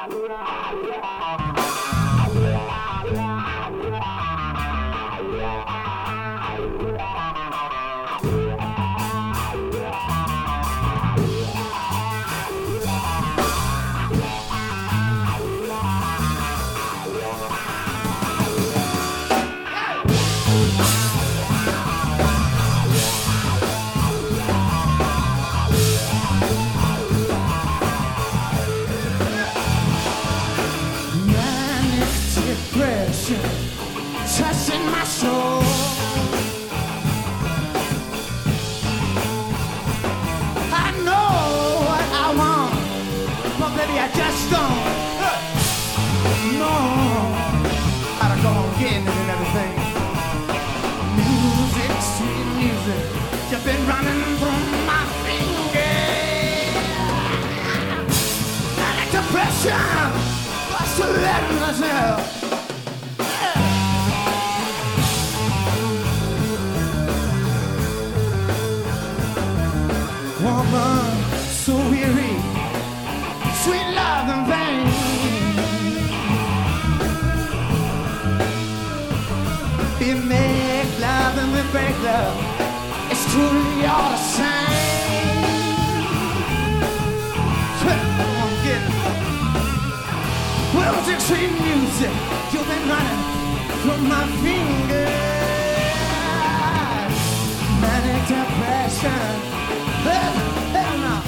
Touching my soul. I know what I want, but baby I just don't know how to go on getting it and everything. Music, sweet music, you've been running through my fingers. Manic depression, what's to let myself. Woman, so weary, sweet love and vain. We make love and we break love, it's truly all the same. I'm getting music, sweet music, you've been running from my fingers. Manic depression. Hell no.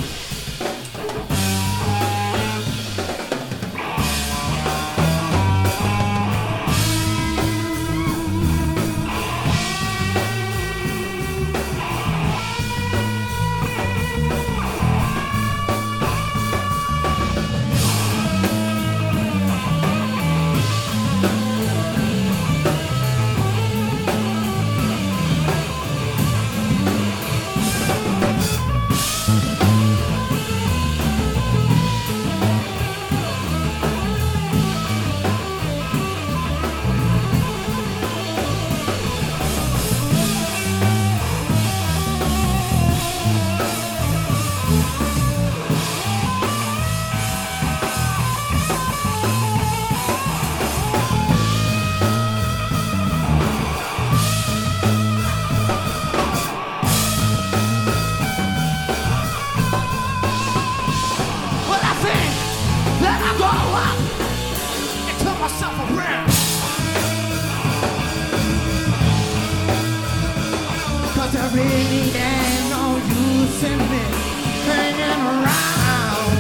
Really ain't no use in me hanging around.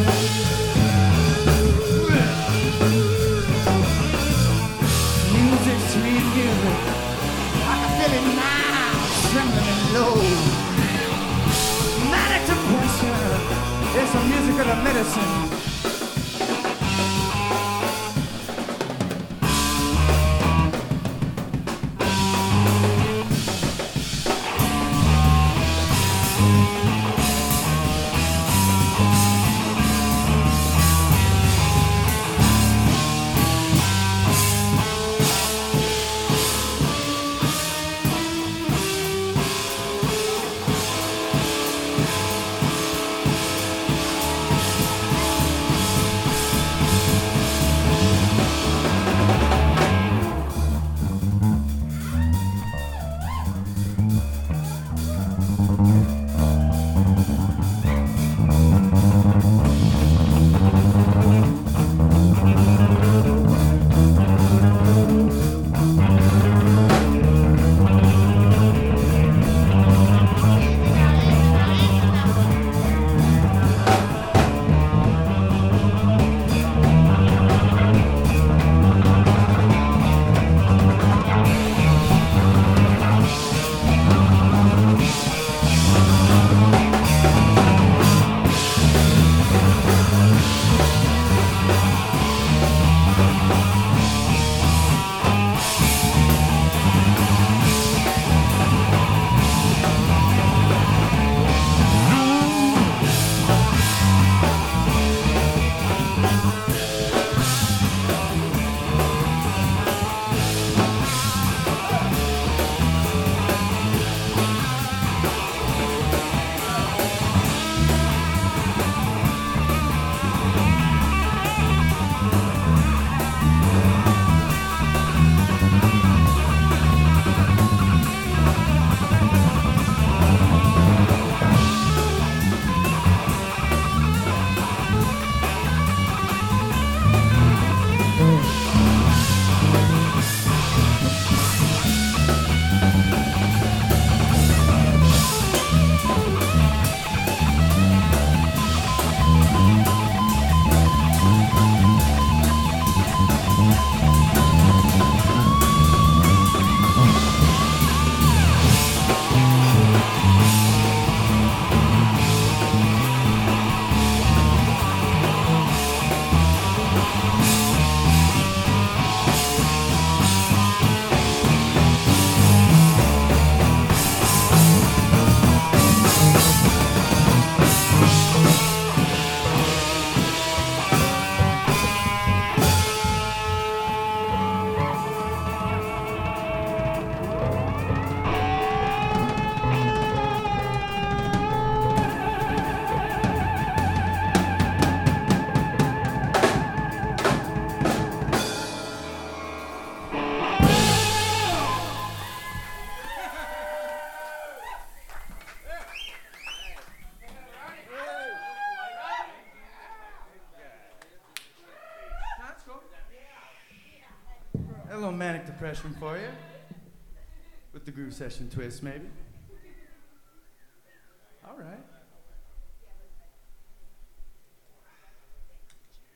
Music, sweet music, I can feel it now, trembling and low. Manic depression, it's the music of the medicine. A little manic depression for you. With the groove session twist, maybe.